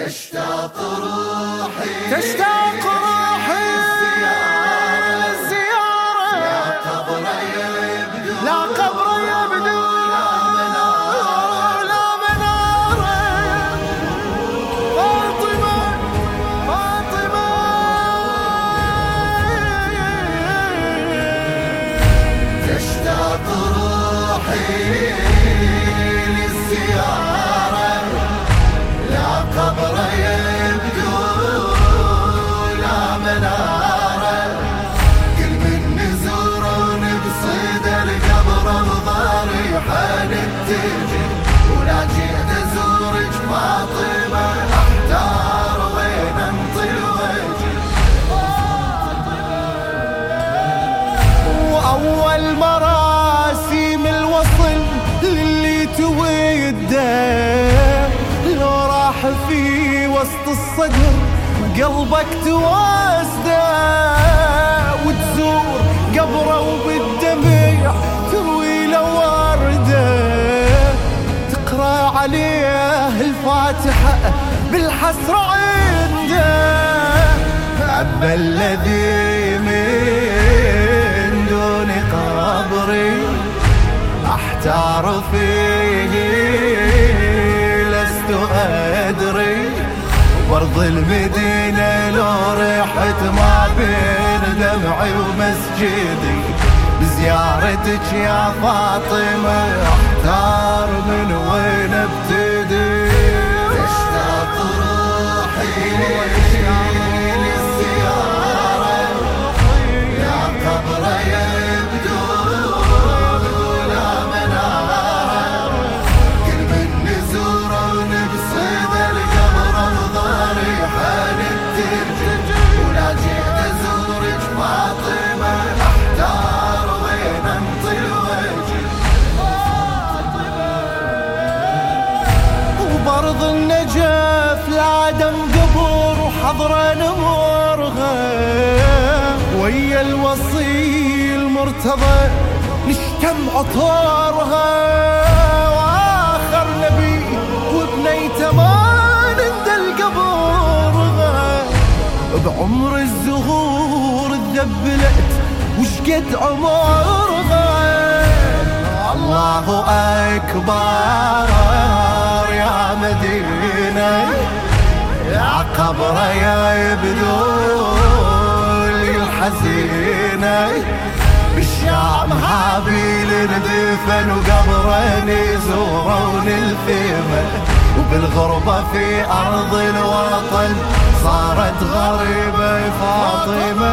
تشتاق روحي للزيارة لا قبر يبدو لا منارة فاطمة تشتاق روحي للزيارة لا قبر يبدو لا منارة كل من نزور ونبصد القبر بضريحة نتجي ولا جيت ازورك فاطمة احتار وين انطي الوجه وأول مراسيم الوصل للي توده لو راح في وسط الصدر قلبك تواسده وتزور قبره وبالدمع تروي له ورده تقرأ عليه الفاتحة بالحسرة عنده أما الذي من دون قبري أحتار فيه لست أدري وارض المدينة لو رحت ما بين دمعي ومسجدي بزيارتك يا فاطمة أحتار من وين ابتدي تشتاق روحي للزيارة لا قبر يبدو لا منارة كل من نزور ونبصد القبر بضريحة نتجي ولا جيت ازورك فاطمة احتار وين انطي الوجه وبرض النجف لعدم قبر وحضرة نمرها ويا الوصي المرتضى نشتم عطارها واخر نبي وبنيته ما نندل قبرها بعمر الزهور ذبلت وشقد عمرها الله أكبر يا مدينة يا قبر يا يبدو الحزينة بالشام هابيل ندفن وقبرين يزورون الفيمة وبالغربة في أرض الوطن صارت غريبة فاطمة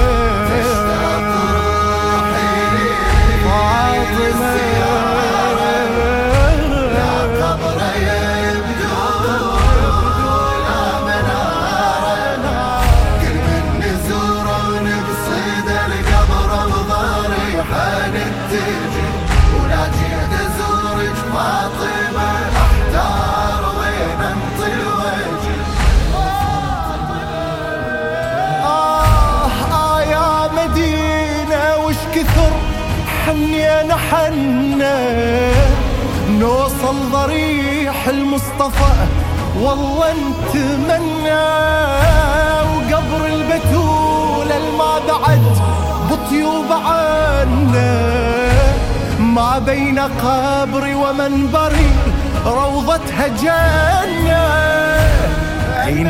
ولا جيت ازورك فاطمة احتار وين انطي الوجه يا مدينة وش كثر حنينا حنا نوصل ضريح المصطفى والله نتمنى وقبر البتولة الما بعد بطيوب عنا ما بين قبري ومنبري روضتها جنة أين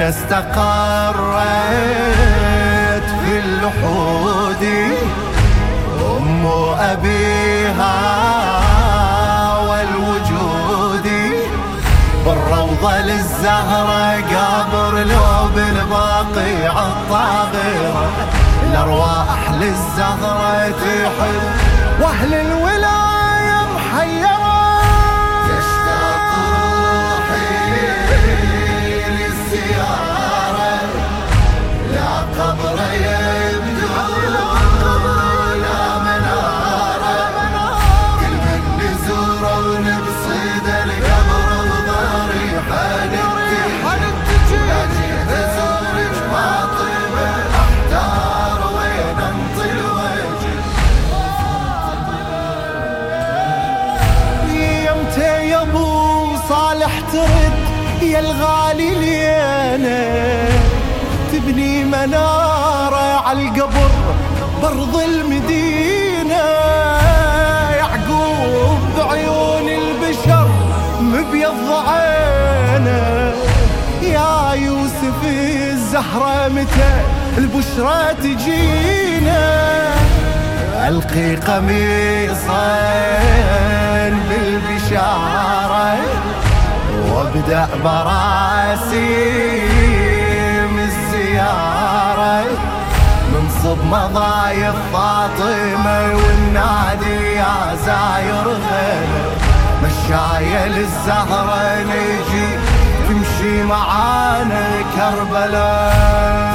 استقرت في اللحود أم أبيها والوجود بالروضة للزهرة قبر لو بالبقيع الطاغرة الأرواح للزهرة تحب وأهل الولاية محيرة تشتاق روحي للزيارة لا قبر يبدو لا منارة كل من نزور ونبصد القبر بضريحة نتجي لا جيت ازورك فاطمة احتار وين انطي الوجه يمتى يا ابو صالح ترد يا الغالي لينا تبني منارة عالقبر برض المدينة. يعقوب بعيون البشر مبيض عينه، يا يوسف الزهرة متى البشرى تجينا. ألقي قميصا بالبشارة وابدأ براسيم الزيارة، منصب مضايف فاطمة والنادي يا زاير غيره. مشاية للزهرة نجي تمشي معانا كربلاء.